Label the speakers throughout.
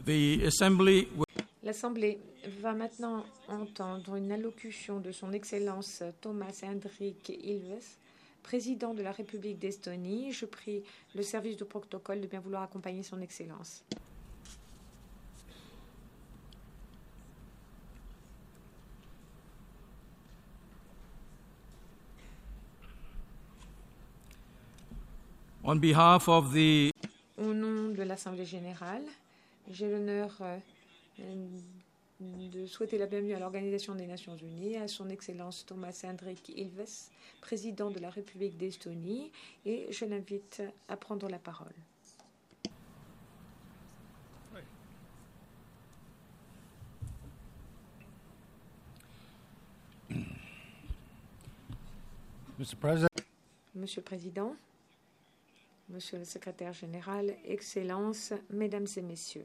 Speaker 1: L'Assemblée va maintenant entendre une allocution de son Excellence Thomas Hendrik Ilves, président de la République d'Estonie. Je prie le service de protocole de bien vouloir accompagner son Excellence.
Speaker 2: On behalf of the...
Speaker 1: Au nom de l'Assemblée générale, j'ai l'honneur de souhaiter la bienvenue à l'Organisation des Nations Unies, à son Excellence Thomas Hendrik Ilves, président de la République d'Estonie, et je l'invite à prendre la parole. Monsieur le Président, Monsieur le Secrétaire général, Excellences, Mesdames et Messieurs,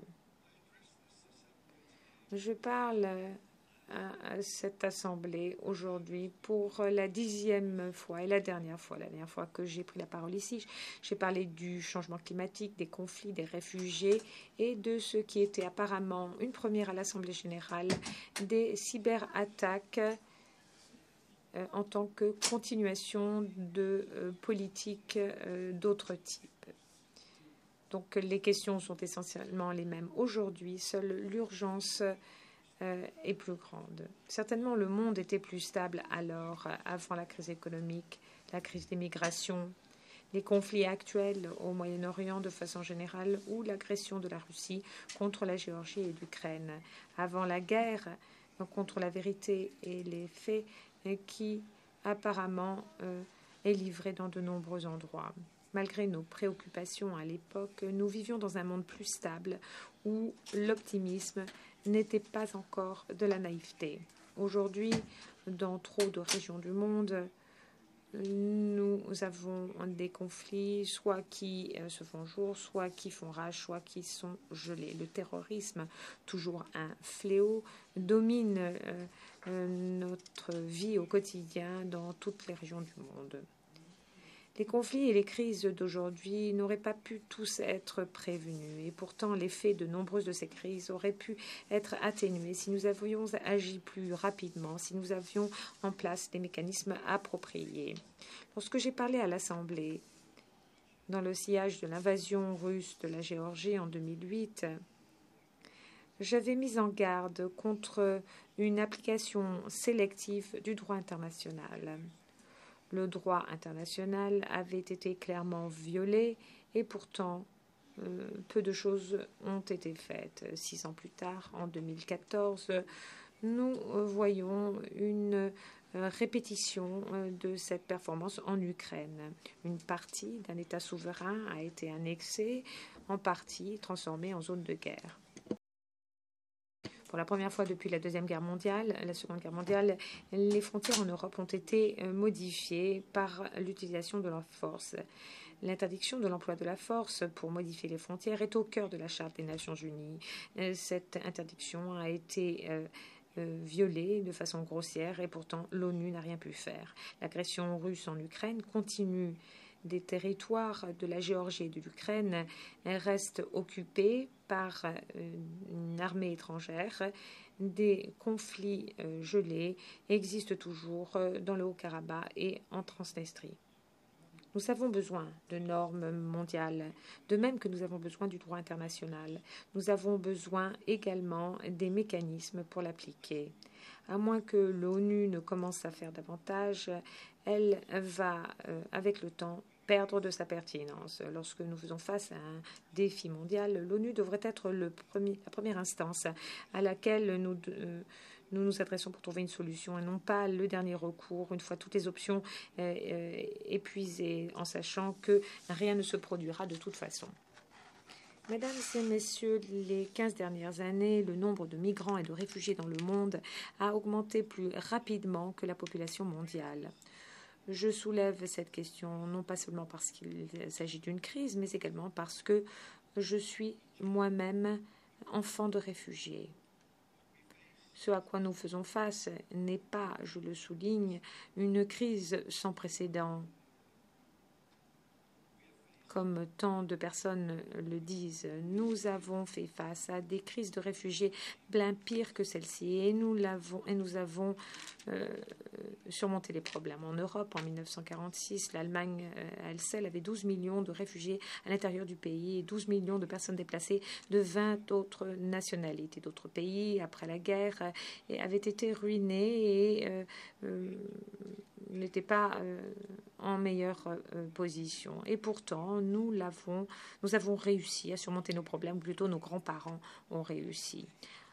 Speaker 1: je parle à cette Assemblée aujourd'hui pour la 10e fois et la dernière fois que j'ai pris la parole ici. J'ai parlé du changement climatique, des conflits, des réfugiés et de ce qui était apparemment une première à l'Assemblée générale, des cyberattaques en tant que continuation de politiques d'autres types. Donc les questions sont essentiellement les mêmes. Aujourd'hui, seule l'urgence est plus grande. Certainement, le monde était plus stable alors, avant la crise économique, la crise des migrations, les conflits actuels au Moyen-Orient de façon générale ou l'agression de la Russie contre la Géorgie et l'Ukraine. Avant la guerre contre la vérité et les faits qui apparemment est livrée dans de nombreux endroits. Malgré nos préoccupations à l'époque, nous vivions dans un monde plus stable où l'optimisme n'était pas encore de la naïveté. Aujourd'hui, dans trop de régions du monde, nous avons des conflits, soit qui se font jour, soit qui font rage, soit qui sont gelés. Le terrorisme, toujours un fléau, domine notre vie au quotidien dans toutes les régions du monde. Les conflits et les crises d'aujourd'hui n'auraient pas pu tous être prévenus. Et pourtant, l'effet de nombreuses de ces crises aurait pu être atténué si nous avions agi plus rapidement, si nous avions en place des mécanismes appropriés. Lorsque j'ai parlé à l'Assemblée, dans le sillage de l'invasion russe de la Géorgie en 2008, j'avais mis en garde contre une application sélective du droit international. Le droit international avait été clairement violé et pourtant peu de choses ont été faites. 6 ans plus tard, en 2014, nous voyons une répétition de cette performance en Ukraine. Une partie d'un État souverain a été annexée, en partie transformée en zone de guerre. Pour la première fois depuis la Seconde Guerre mondiale, les frontières en Europe ont été modifiées par l'utilisation de la force. L'interdiction de l'emploi de la force pour modifier les frontières est au cœur de la Charte des Nations Unies. Cette interdiction a été violée de façon grossière et pourtant l'ONU n'a rien pu faire. L'agression russe en Ukraine continue. Des territoires de la Géorgie et de l'Ukraine restent occupés par une armée étrangère. Des conflits gelés existent toujours dans le Haut-Karabakh et en Transnistrie. Nous avons besoin de normes mondiales, de même que nous avons besoin du droit international. Nous avons besoin également des mécanismes pour l'appliquer. À moins que l'ONU ne commence à faire davantage, elle va, avec le temps, perdre de sa pertinence. Lorsque nous faisons face à un défi mondial, l'ONU devrait être la première instance à laquelle nous nous adressons pour trouver une solution et non pas le dernier recours, une fois toutes les options épuisées, en sachant que rien ne se produira de toute façon. Mesdames et messieurs, les 15 dernières années, le nombre de migrants et de réfugiés dans le monde a augmenté plus rapidement que la population mondiale. Je soulève cette question non pas seulement parce qu'il s'agit d'une crise, mais également parce que je suis moi-même enfant de réfugiés. Ce à quoi nous faisons face n'est pas, je le souligne, une crise sans précédent comme tant de personnes le disent, nous avons fait face à des crises de réfugiés bien pires que celle-ci et nous avons surmonté les problèmes. En Europe, en 1946, l'Allemagne, elle seule, avait 12 millions de réfugiés à l'intérieur du pays et 12 millions de personnes déplacées de 20 autres nationalités. D'autres pays, après la guerre, avaient été ruinés et n'étaient pas en meilleure position. Et pourtant, nous avons réussi à surmonter nos problèmes, ou plutôt nos grands-parents ont réussi.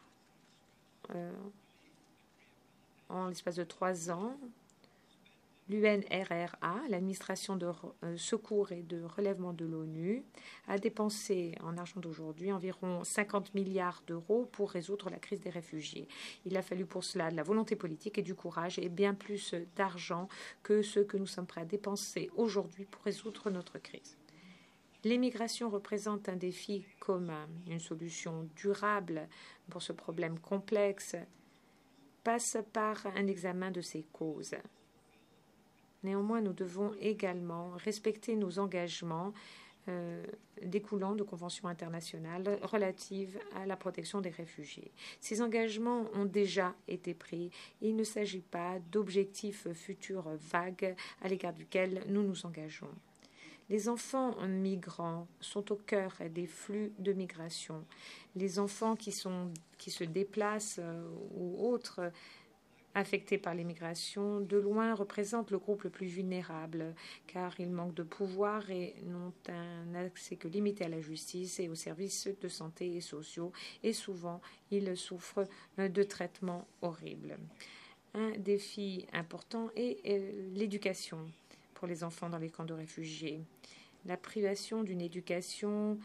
Speaker 1: En l'espace de 3 ans, l'UNRRA, l'administration de secours et de relèvement de l'ONU, a dépensé en argent d'aujourd'hui environ 50 milliards d'euros pour résoudre la crise des réfugiés. Il a fallu pour cela de la volonté politique et du courage et bien plus d'argent que ce que nous sommes prêts à dépenser aujourd'hui pour résoudre notre crise. L'immigration représente un défi commun. Une solution durable pour ce problème complexe passe par un examen de ses causes. Néanmoins, nous devons également respecter nos engagements découlant de conventions internationales relatives à la protection des réfugiés. Ces engagements ont déjà été pris. Il ne s'agit pas d'objectifs futurs vagues à l'égard duquel nous nous engageons. Les enfants migrants sont au cœur des flux de migration. Les enfants qui se déplacent ou autres affectés par l'immigration, de loin représentent le groupe le plus vulnérable, car ils manquent de pouvoir et n'ont un accès que limité à la justice et aux services de santé et sociaux, et souvent ils souffrent de traitements horribles. Un défi important est l'éducation pour les enfants dans les camps de réfugiés. La privation d'une éducation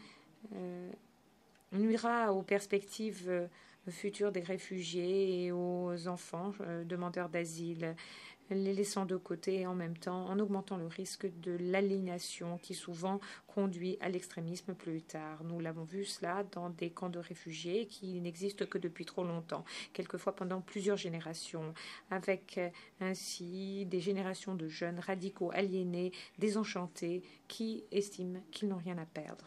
Speaker 1: nuira aux perspectives futures des réfugiés et aux enfants demandeurs d'asile, les laissant de côté en même temps en augmentant le risque de l'aliénation qui souvent conduit à l'extrémisme plus tard. Nous l'avons vu cela dans des camps de réfugiés qui n'existent que depuis trop longtemps, quelquefois pendant plusieurs générations, avec ainsi des générations de jeunes radicaux aliénés, désenchantés, qui estiment qu'ils n'ont rien à perdre.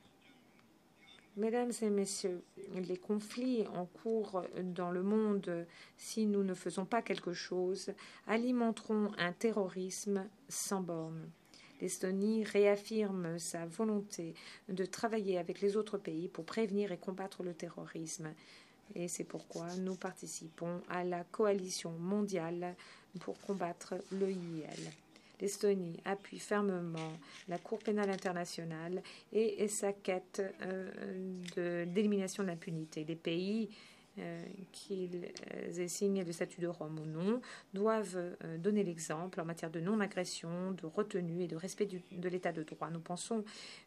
Speaker 1: Mesdames et messieurs, les conflits en cours dans le monde, si nous ne faisons pas quelque chose, alimenteront un terrorisme sans bornes. L'Estonie réaffirme sa volonté de travailler avec les autres pays pour prévenir et combattre le terrorisme. Et c'est pourquoi nous participons à la coalition mondiale pour combattre l'EIL. L'Estonie appuie fermement la Cour pénale internationale et sa quête d'élimination de l'impunité. Les pays qu'ils aient signé le statut de Rome ou non doivent donner l'exemple en matière de non-agression, de retenue et de respect de l'état de droit. Nous pensons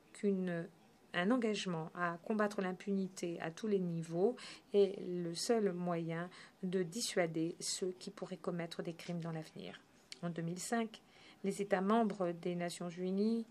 Speaker 1: qu'un engagement à combattre l'impunité à tous les niveaux est le seul moyen de dissuader ceux qui pourraient commettre des crimes dans l'avenir. En 2005, les États membres des Nations Unies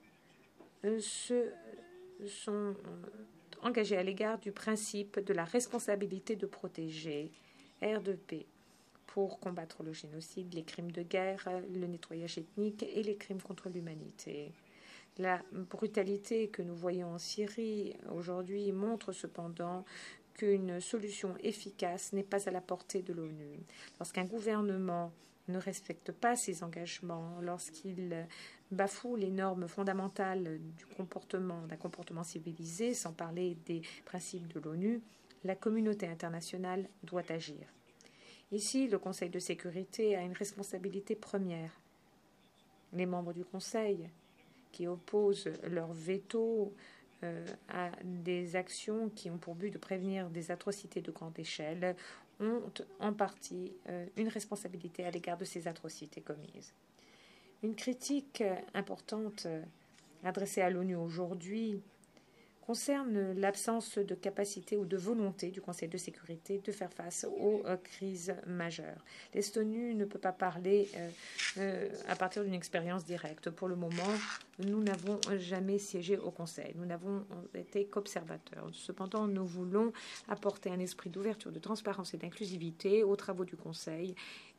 Speaker 1: se sont engagés à l'égard du principe de la responsabilité de protéger, R2P, pour combattre le génocide, les crimes de guerre, le nettoyage ethnique et les crimes contre l'humanité. La brutalité que nous voyons en Syrie aujourd'hui montre cependant qu'une solution efficace n'est pas à la portée de l'ONU. Lorsqu'un gouvernement ne respecte pas ses engagements, lorsqu'il bafoue les normes fondamentales d'un comportement civilisé, sans parler des principes de l'ONU, la communauté internationale doit agir. Ici, le Conseil de sécurité a une responsabilité première. Les membres du Conseil qui opposent leur veto à des actions qui ont pour but de prévenir des atrocités de grande échelle ont en partie une responsabilité à l'égard de ces atrocités commises. Une critique importante adressée à l'ONU aujourd'hui concerne l'absence de capacité ou de volonté du Conseil de sécurité de faire face aux crises majeures. L'Estonie ne peut pas parler à partir d'une expérience directe. Pour le moment, nous n'avons jamais siégé au Conseil. Nous n'avons été qu'observateurs. Cependant, nous voulons apporter un esprit d'ouverture, de transparence et d'inclusivité aux travaux du Conseil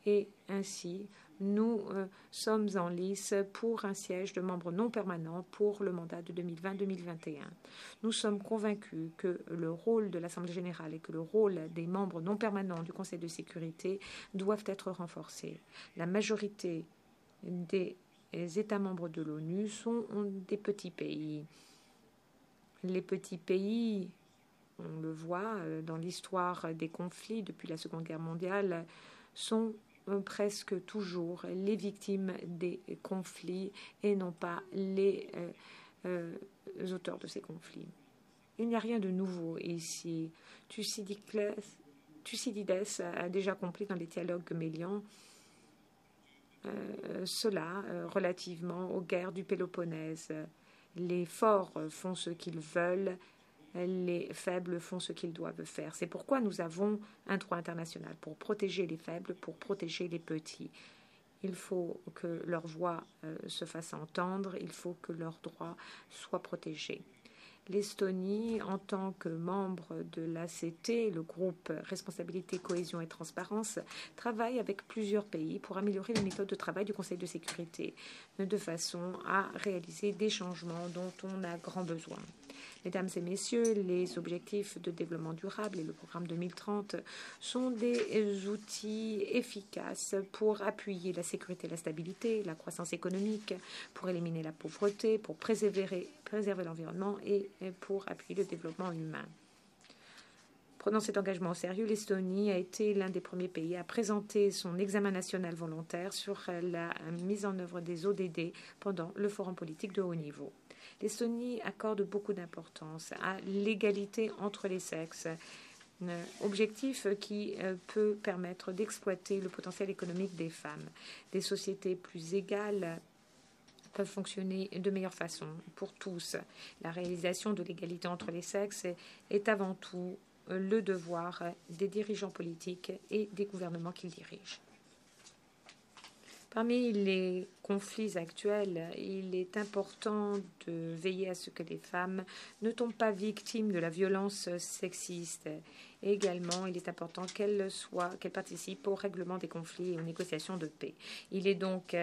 Speaker 1: Et ainsi, nous sommes en lice pour un siège de membre non permanent pour le mandat de 2020-2021. Nous sommes convaincus que le rôle de l'Assemblée générale et que le rôle des membres non permanents du Conseil de sécurité doivent être renforcés. La majorité des États membres de l'ONU sont des petits pays. Les petits pays, on le voit dans l'histoire des conflits depuis la Seconde Guerre mondiale, sont presque toujours les victimes des conflits et non pas les auteurs de ces conflits. Il n'y a rien de nouveau ici. Thucydides a déjà compris dans les dialogues Mélian cela relativement aux guerres du Péloponnèse. Les forts font ce qu'ils veulent, les faibles font ce qu'ils doivent faire. C'est pourquoi nous avons un droit international, pour protéger les faibles, pour protéger les petits. Il faut que leur voix se fasse entendre, il faut que leurs droits soient protégés. L'Estonie, en tant que membre de l'ACT, le groupe Responsabilité, Cohésion et Transparence, travaille avec plusieurs pays pour améliorer les méthodes de travail du Conseil de sécurité, de façon à réaliser des changements dont on a grand besoin. Mesdames et messieurs, les objectifs de développement durable et le programme 2030 sont des outils efficaces pour appuyer la sécurité et la stabilité, la croissance économique, pour éliminer la pauvreté, pour préserver l'environnement et pour appuyer le développement humain. Prenant cet engagement au sérieux, l'Estonie a été l'un des premiers pays à présenter son examen national volontaire sur la mise en œuvre des ODD pendant le forum politique de haut niveau. L'Estonie accorde beaucoup d'importance à l'égalité entre les sexes, objectif qui peut permettre d'exploiter le potentiel économique des femmes. Des sociétés plus égales peuvent fonctionner de meilleure façon pour tous. La réalisation de l'égalité entre les sexes est avant tout le devoir des dirigeants politiques et des gouvernements qu'ils dirigent. Parmi les conflits actuels, il est important de veiller à ce que les femmes ne tombent pas victimes de la violence sexiste. Et également, il est important qu'elles participent au règlement des conflits et aux négociations de paix. Il est donc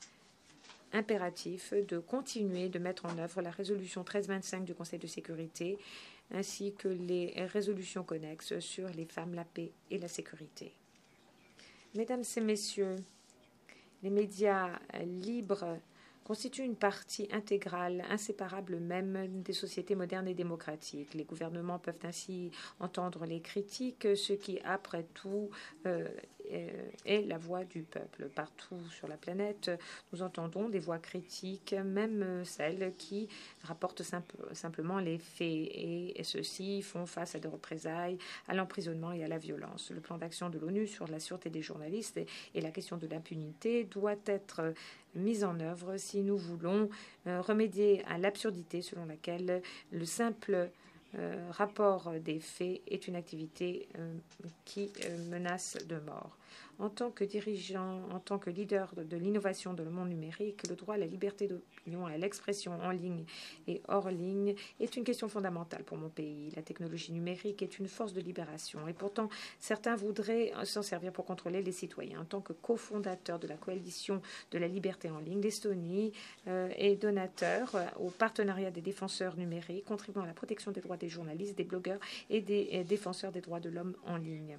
Speaker 1: impératif de continuer de mettre en œuvre la résolution 1325 du Conseil de sécurité ainsi que les résolutions connexes sur les femmes, la paix et la sécurité. Mesdames et messieurs, les médias libres constituent une partie intégrale, inséparable même des sociétés modernes et démocratiques. Les gouvernements peuvent ainsi entendre les critiques, ce qui, après tout, est la voix du peuple. Partout sur la planète, nous entendons des voix critiques, même celles qui rapportent simplement les faits, et ceux-ci font face à des représailles, à l'emprisonnement et à la violence. Le plan d'action de l'ONU sur la sûreté des journalistes et la question de l'impunité doit être mise en œuvre si nous voulons remédier à l'absurdité selon laquelle le simple rapport des faits est une activité qui menace de mort. En tant que dirigeant, en tant que leader de l'innovation dans le monde numérique, le droit à la liberté d'opinion et à l'expression en ligne et hors ligne est une question fondamentale pour mon pays. La technologie numérique est une force de libération et pourtant certains voudraient s'en servir pour contrôler les citoyens. En tant que cofondateur de la coalition de la liberté en ligne, l'Estonie est donateur au partenariat des défenseurs numériques, contribuant à la protection des droits des journalistes, des blogueurs et des défenseurs des droits de l'homme en ligne.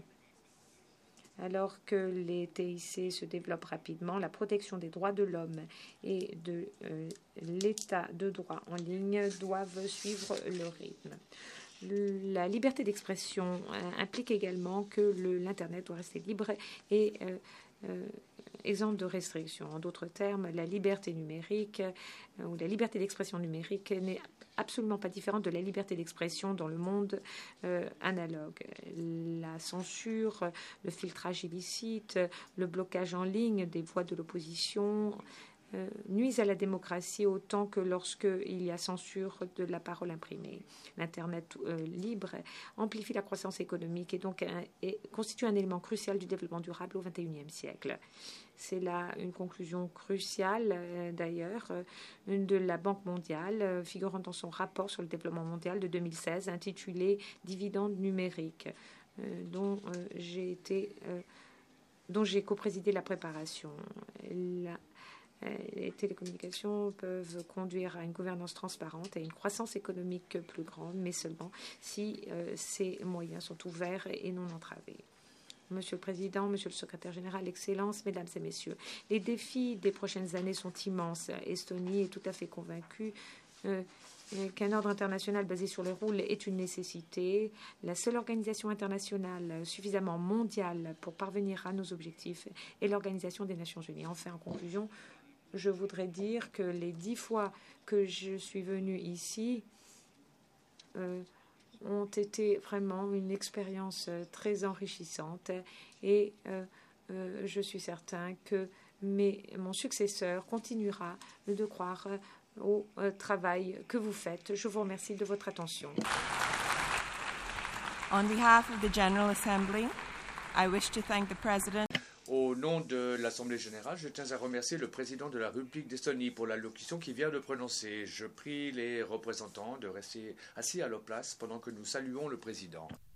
Speaker 1: Alors que les TIC se développent rapidement, la protection des droits de l'homme et de l'état de droit en ligne doivent suivre le rythme. La liberté d'expression implique également que l'Internet doit rester libre et exempt de restrictions. En d'autres termes, la liberté numérique ou la liberté d'expression numérique n'est absolument pas différente de la liberté d'expression dans le monde analogue. La censure, le filtrage illicite, le blocage en ligne des voix de l'opposition nuisent à la démocratie autant que lorsqu'il y a censure de la parole imprimée. L'Internet libre amplifie la croissance économique et donc constitue un élément crucial du développement durable au XXIe siècle. C'est là une conclusion cruciale, d'ailleurs, de la Banque mondiale, figurant dans son rapport sur le développement mondial de 2016, intitulé « Dividendes numériques », dont j'ai été dont j'ai coprésidé la préparation. Les télécommunications peuvent conduire à une gouvernance transparente et à une croissance économique plus grande, mais seulement si ces moyens sont ouverts et non entravés. Monsieur le Président, Monsieur le Secrétaire général, Excellences, Mesdames et Messieurs, les défis des prochaines années sont immenses. Estonie est tout à fait convaincue qu'un ordre international basé sur les rôles est une nécessité. La seule organisation internationale suffisamment mondiale pour parvenir à nos objectifs est l'Organisation des Nations Unies. Enfin, en conclusion, je voudrais dire que les 10 fois que je suis venue ici ont été vraiment une expérience très enrichissante et je suis certain que mon successeur continuera de croire au travail que vous faites. Je vous remercie de votre attention.
Speaker 3: On behalf of the General Assembly, I wish to thank the President.
Speaker 4: Au nom de l'Assemblée générale, je tiens à remercier le président de la République d'Estonie pour l'allocution qu'il vient de prononcer. Je prie les représentants de rester assis à leur place pendant que nous saluons le président.